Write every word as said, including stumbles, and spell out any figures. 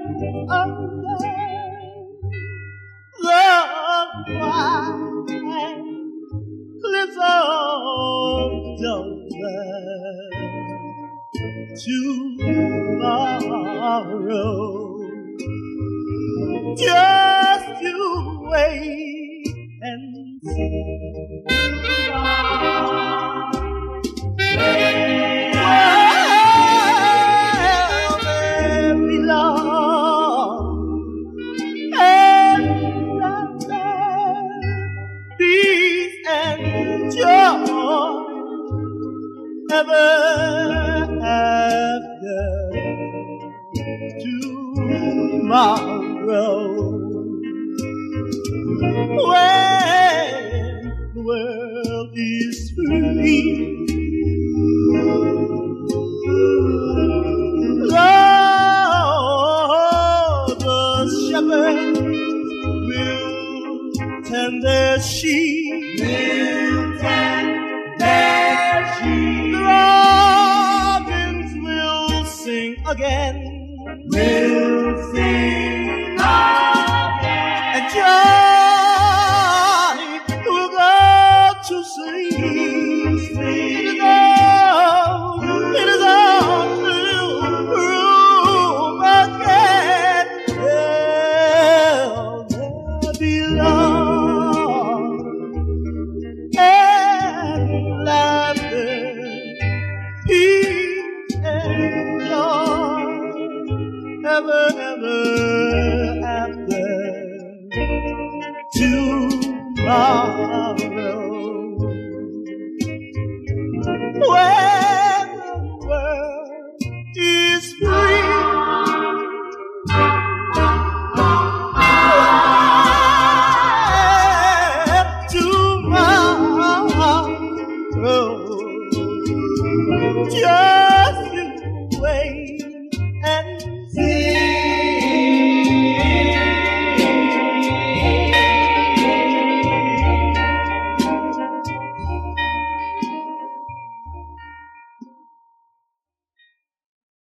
under the white cliffs of Dover tomorrow. Just you wait and see. Well, there belong and laughter, peace and joy ever after tomorrow. When the world is free, Lord, the shepherds will tend their sheep, will tend their sheep. The robins will sing again, will sing again, and Johnny will go to sleep. It is all, it is all through room again. Well, there belong and laughter, peace and joy ever, ever after tomorrow. Well,